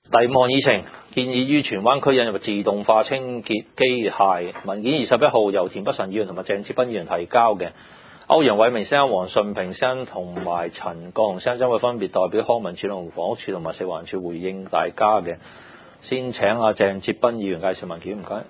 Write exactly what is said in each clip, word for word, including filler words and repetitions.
第五項議程建議於荃灣區引入自動化清潔機械，文件二十一號由田北辰議員同埋鄭志斌議員提交嘅。歐陽偉明先生、黃順平先生同埋陳國雄先生將會分別代表康文署同房屋署同埋食環署回應大家嘅。先請阿鄭志斌議員介紹文件，唔該。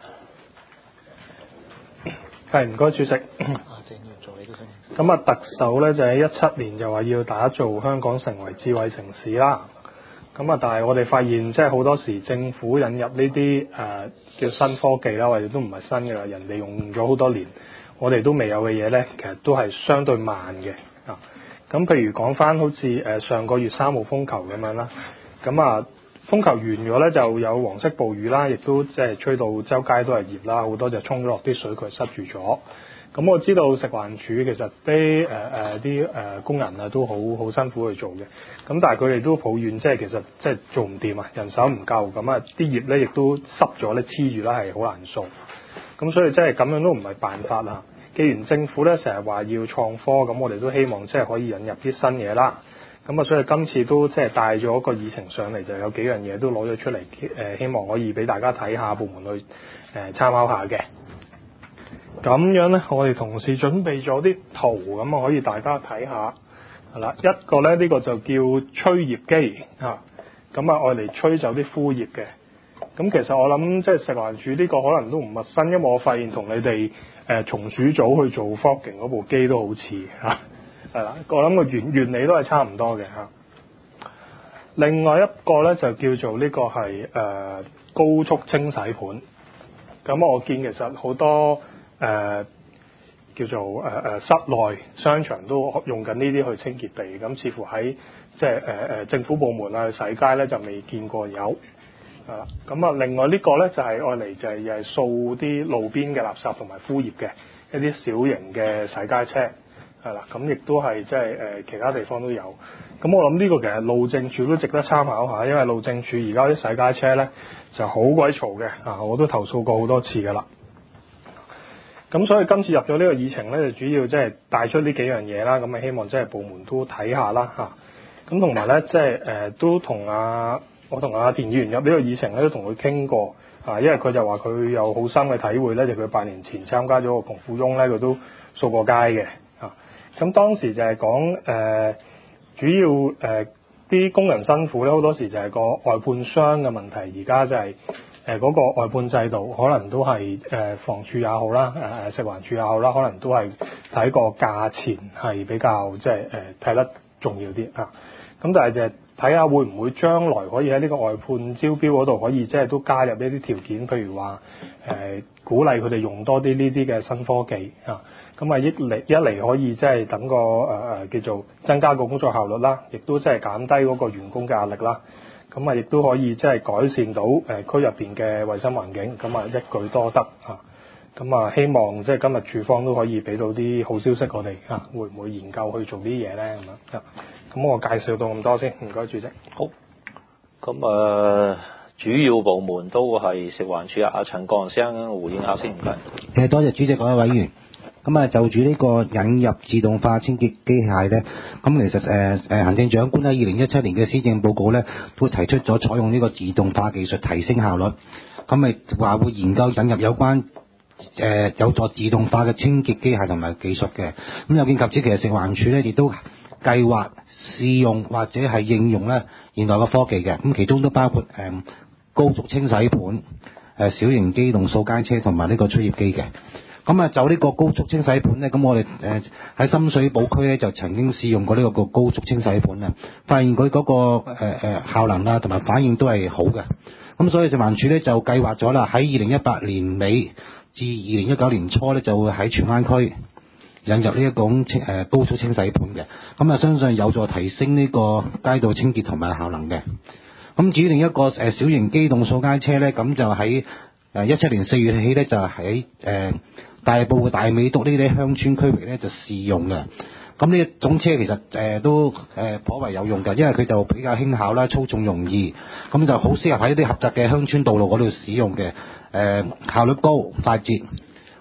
係，唔該主席。咁啊，特首咧就喺一七年就話要打造香港成為智慧城市啦。咁啊，但係我哋發現即係好多時政府引入呢啲誒叫新科技啦，或者都唔係新嘅啦，人哋用咗好多年，我哋都未有嘅嘢咧，其實都係相對慢嘅啊。咁譬如講翻好似誒上個月三號風球咁樣啦，咁啊風球完咗咧就有黃色暴雨啦，亦都即係吹到周街都係熱啦，好多就衝咗落啲水渠塞住咗。咁我知道食環署其實啲誒誒啲誒工人啊都好好辛苦去做嘅，咁但係佢哋都抱怨即係其實即係做唔掂啊，人手唔夠，咁啊啲葉咧亦都濕咗咧黐住啦，係好難掃。咁所以即係咁樣都唔係辦法啦。既然政府咧成日話要創科，咁我哋都希望即係可以引入啲新嘢啦。咁啊，所以今次都即係帶咗個議程上嚟，就有幾樣嘢都攞咗出嚟，誒希望可以俾大家睇下，部門去誒參考下嘅。咁樣咧，我哋同事準備咗啲圖，咁啊可以大家睇下，係啦，一個咧呢、呢個就叫吹葉機嚇，咁啊愛嚟吹走啲枯葉嘅。咁其實我諗即係食環署呢個可能都唔陌生，因為我發現同你哋誒松鼠組去做 fogging 嗰部機都好似嚇，係啦，我諗個原原理都係差唔多嘅嚇。另外一個咧就叫做呢個係誒、呃、高速清洗盤，咁我見其實好多。誒、呃、叫做誒誒、呃、室內商場都用緊呢啲去清潔地，咁似乎喺即係誒誒政府部門啊去洗街咧就未見過有，係啦。咁啊，另外呢個咧就係愛嚟就係又係掃啲路邊嘅垃圾同埋枯葉嘅一啲小型嘅洗街車，係啦。咁亦都係即係誒其他地方都有。咁我諗呢個其實路政署都值得參考下，因為路政署而家啲洗街車咧就好鬼嘈嘅啊，我都投訴過好多次㗎啦。咁所以今次入咗呢個議程咧，就主要即係帶出呢幾樣嘢啦。咁啊，希望即係部門都睇下啦嚇。咁同埋咧，即係誒都同阿我同阿田議員入呢個議程咧，都同佢傾過啊。因為佢就話佢有好深嘅體會咧，就佢八年前參加咗個窮富翁咧，佢都掃過街嘅啊。咁當時就係講誒，主要誒啲、呃、工人辛苦咧，好多時就係個外判商嘅問題，而家就係、是。誒嗰、呃那個外判制度可能都係誒、呃、房署也好啦，誒、呃、食環署也好啦，可能都係睇個價錢係比較即係誒睇得重要啲啊。咁但係就係睇下會唔會將來可以喺呢個外判招標嗰度可以即係都加入呢啲條件，譬如話誒、呃、鼓勵佢哋用多啲呢啲嘅新科技啊。咁啊一嚟一嚟可以即係等個誒誒、呃、叫做增加個工作效率啦，亦都即係減低嗰個員工嘅壓力啦。咁啊，亦都可以即係改善到誒、呃、區入邊嘅衛生環境，咁啊一舉多得啊！咁啊，希望即係今日署方都可以俾到啲好消息我哋啊，會唔會研究去做啲嘢咧咁樣啊？咁我介紹到咁多先，唔該主席。 好，咁啊、呃，主要部門都係食環署啊，阿陳國雄先生回應下先，唔該。 誒，多謝主席各位委員。咁啊，就住呢個引入自動化清潔機械咧，咁其實誒誒行政長官喺二零一七年嘅施政報告咧，都提出咗採用呢個自動化技術提升效率。咁咪話會研究引入有關誒、呃、有助自動化嘅清潔機械同埋技術嘅。咁有見及此，其實食環署咧亦都計劃試用或者係應用咧現代嘅科技嘅。咁其中都包括誒、呃、高速清洗盤、誒、呃、小型機動掃街車同埋呢個吹葉機嘅。咁啊，就呢個高速清洗盤咧，咁我哋誒喺深水埗區咧就曾經試用過呢個個高速清洗盤啊，發現佢嗰、那個誒誒、呃、效能啊同埋反應都係好嘅。咁所以食環署咧就計劃咗啦，喺二零一八年尾至二零一九年初咧就會喺荃灣區引入呢一種清誒高速清洗盤嘅。咁啊，相信有助提升呢個街道清潔同埋效能嘅。咁至於另一個誒小型機動掃街車咧，咁就喺誒一七年四月起咧就喺誒大埔嘅大美督呢啲鄉村區域咧就試用嘅。咁呢一種車其實誒、呃、都誒、呃、頗為有用嘅，因為佢就比較輕巧啦，操縱容易，咁就好適合喺啲狹窄嘅鄉村道路嗰度使用嘅。誒、呃、效率高、快捷。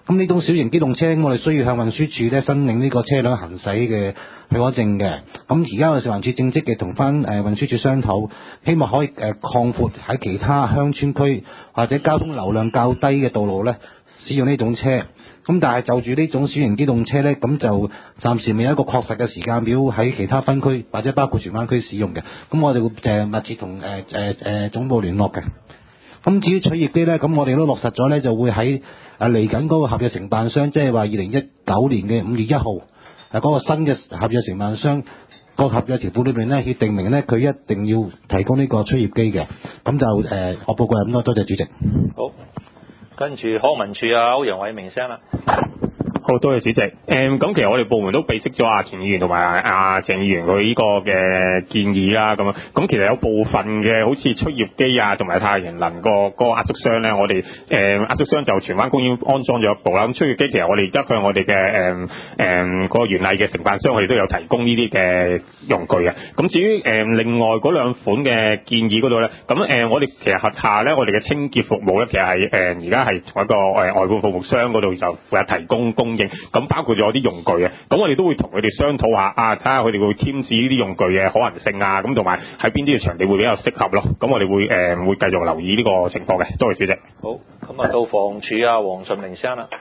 咁呢種小型機動車，我哋需要向運輸署咧申領呢個車輛行駛嘅許可證嘅。咁而家我哋食環署正積極同翻誒運輸署商討，希望可以誒擴闊喺其他鄉村區或者交通流量較低嘅道路咧使用呢種車。咁但係就住呢種小型機動車咧，咁就暫時未有一個確實嘅時間表喺其他分區或者包括荃灣區使用嘅。咁我哋會誒密切同誒誒誒總部聯絡嘅。咁至於取業機咧，咁我哋都落實咗咧，就會喺誒嚟緊嗰個合約承辦商，即係話二零一九年嘅五月一號，誒、那、嗰個新嘅合約承辦商個合約條款裏邊咧，要定明咧佢一定要提供呢個取業機嘅。咁就誒、呃，我報告係咁多，多謝主席。 好，跟住康文署啊，歐陽偉明聲啦。 好，多謝主席。誒、嗯，咁其實我哋部門都備悉咗阿田議員同埋阿鄭議員佢呢個嘅建議啦，咁樣。咁其實有部分嘅好似吹葉機啊，同埋太陽能個嗰個壓縮箱咧，我哋誒壓縮箱就荃灣公園安裝咗一部啦。咁吹葉機其實我哋而家向我哋嘅誒誒個原例嘅承辦商，我哋都有提供呢啲嘅用具啊。咁至於誒、呃、另外嗰兩款嘅建議嗰度咧，咁誒、呃、我哋其實轄下咧，我哋嘅清潔服務咧，其實係誒而家係同一個誒外判服務商嗰度就負責提供供。咁包括咗啲用具啊，咁我哋都會同佢哋商討下啊，睇下佢哋會添置呢啲用具嘅可能性啊，咁同埋喺邊啲嘅場地會比較適合咯。咁我哋會誒、呃、會繼續留意呢個情況嘅。多謝主席。 好，咁啊到房署啊，黃順明先啦。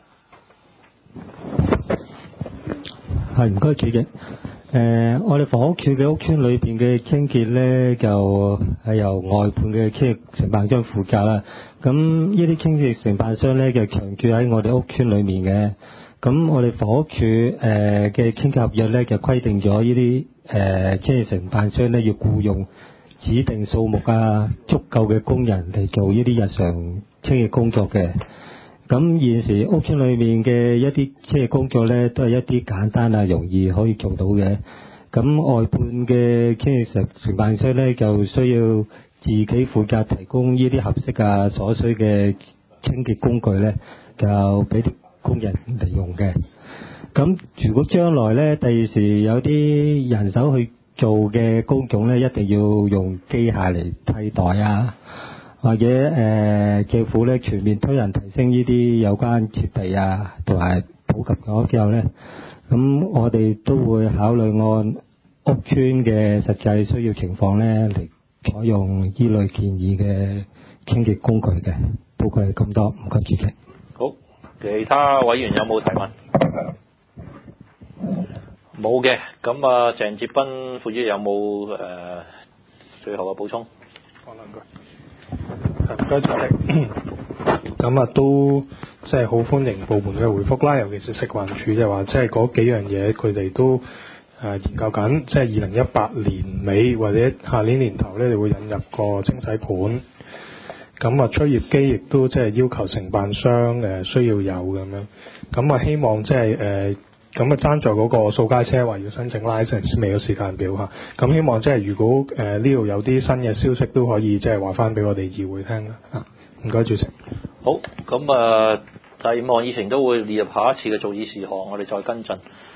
係，唔該主席。誒、呃，我哋房屋署嘅屋邨裏邊嘅清潔咧，就係由外判嘅清潔承辦商負責啦。咁呢啲清潔承辦商咧，就長駐喺我哋屋邨裏面嘅。咁我哋房屋署誒嘅清潔合約咧，就規定咗呢啲誒清潔承辦商咧，要僱用指定數目啊足夠嘅工人嚟做呢啲日常清潔工作嘅。咁現時屋邨裏面嘅一啲清潔工作咧，都係一啲簡單啊、容易可以做到嘅。咁外判嘅清潔承承辦商咧，就需要自己負責提供呢啲合適啊所需嘅清潔工具咧，就俾啲工人嚟用嘅。咁如果將來咧，第二時有啲人手去做嘅工種咧，一定要用機械嚟替代啊，或者誒、呃、政府咧全面推行提升呢啲有關設備啊，同埋普及咗之後咧，咁我哋都會考慮按屋邨嘅實際需要情況咧嚟採用依類建議嘅清潔工具嘅。報告係咁多，唔該主席。 好，其他委員有冇提問？冇嘅，咁啊鄭哲斌副主席有冇誒、呃、最後嘅補充？ 講兩句。唔該主席。咁啊都即係好歡迎部門嘅回覆啦，尤其是食環署就話，即係嗰幾樣嘢佢哋都誒、呃、研究緊，即係二零一八年尾或者下年年頭咧，就會引入個清洗盤。咁啊，吹葉機亦都即係要求承辦商誒、呃、需要有咁樣。咁啊，希望即係誒咁啊，爭在嗰個掃街車位要申請 license 未有時間表嚇。咁希望即係如果誒呢度有啲新嘅消息都可以即係話翻俾我哋議會聽啦。啊，唔該主席。 好，咁啊、呃、第五項議程都會列入下一次嘅造議事項，我哋再跟進。